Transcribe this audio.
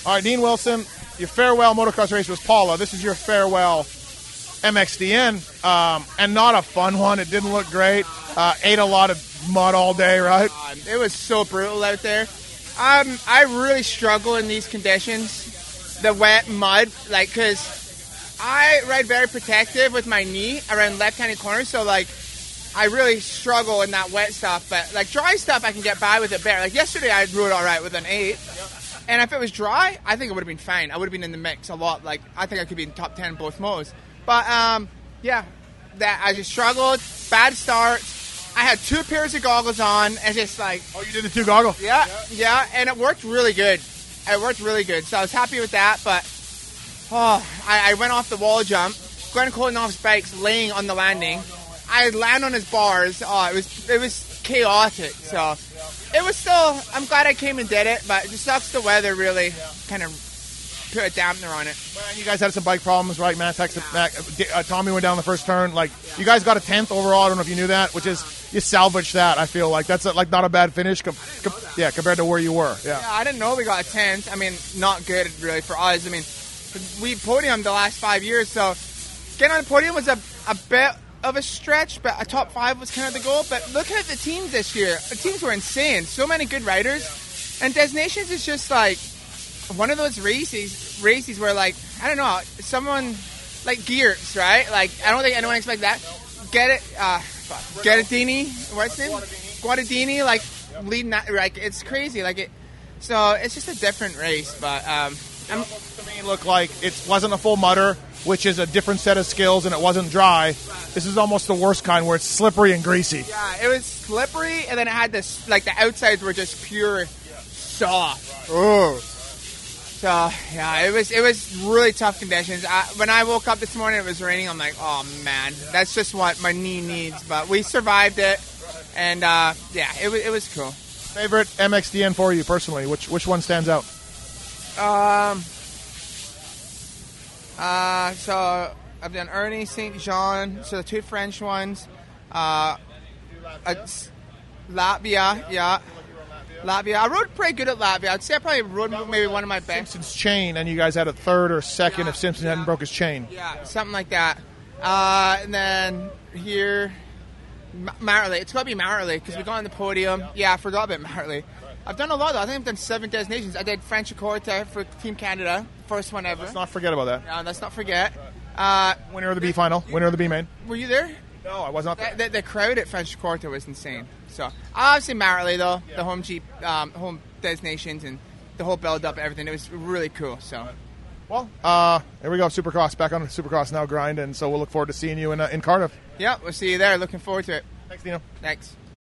All right, Dean Wilson, your farewell motocross race was Paula. This is your farewell MXDN, and not a fun one. It didn't look great. Ate a lot of mud all day, right? It was so brutal out there. I really struggle in these conditions, the wet mud, like, because I ride very protective with my knee around left-handed corners, so, like, I really struggle in that wet stuff. But, like, dry stuff, I can get by with it better. Like, yesterday I rode all right with an 8. And if it was dry, I think it would have been fine. I would have been in the mix a lot. Like, I think I could be in top 10 in both modes. But, yeah, that I just struggled. Bad start. I had 2 pairs of goggles on, and just like... Oh, you did the 2 goggles? Yeah, and it worked really good. It worked really good, so I was happy with that, but... I went off the wall jump. Glenn Koltenoff's bike's laying on the landing. I land on his bars. It was chaotic, so... It was still... I'm glad I came and did it, but it just sucks the weather really kind of put a dampener on it. Well, you guys had some bike problems, right? Matt texted Matt. Tommy went down the first turn. Like, you guys got a 10th overall. I don't know if you knew that, which is... You salvaged that, I feel like. That's, like, not a bad finish compared to where you were. Yeah, I didn't know we got a 10th. I mean, not good, really, for us. I mean, we podiumed the last 5 years, so getting on the podium was a bit of a stretch, but a top 5 was kind of the goal. But looking at the teams this year, the teams were insane. So many good riders. And Destinations is just, like, one of those races where, like, I don't know, someone, like Gears, right? Like, I don't think anyone expected that. Guadagnini, what's his name? Guadagnini, like, leading that, like, it's crazy. Like, so it's just a different race, but, to me, it looked like it wasn't a full mudder, which is a different set of skills, and it wasn't dry. This is almost the worst kind, where it's slippery and greasy. Yeah, it was slippery, and then it had this, like, the outsides were just pure soft. Oh. So, yeah, it was really tough conditions. When I woke up this morning, it was raining. I'm like, oh, man, that's just what my knee needs. But we survived it, and, yeah, it was cool. Favorite MXDN for you, personally? Which one stands out? So I've done Ernie, St. Jean, so the 2 French ones. Latvia, yeah. Latvia. I rode pretty good at Latvia. I'd say I probably rode maybe one of my best. Simpson's chain, and you guys had a 3rd or 2nd if Simpson hadn't broke his chain. Yeah, something like that. And then here, Marley. It's got to be Marley, because we got on the podium. Yeah, I forgot about Marley. I've done a lot, though. I think I've done 7 designations. I did Franciacorta for Team Canada, first one ever. Let's not forget about that. Yeah, let's not forget. Winner of the B final, winner of the B main. Were you there? No, I was not there. The crowd at Franciacorta was insane. So, obviously Marley, though, the home Jeep, home designations, and the whole build-up, everything. It was really cool, so... Well, here we go, Supercross. Back on Supercross now, grinding. So we'll look forward to seeing you in Cardiff. Yeah, we'll see you there. Looking forward to it. Thanks, Dino. Thanks.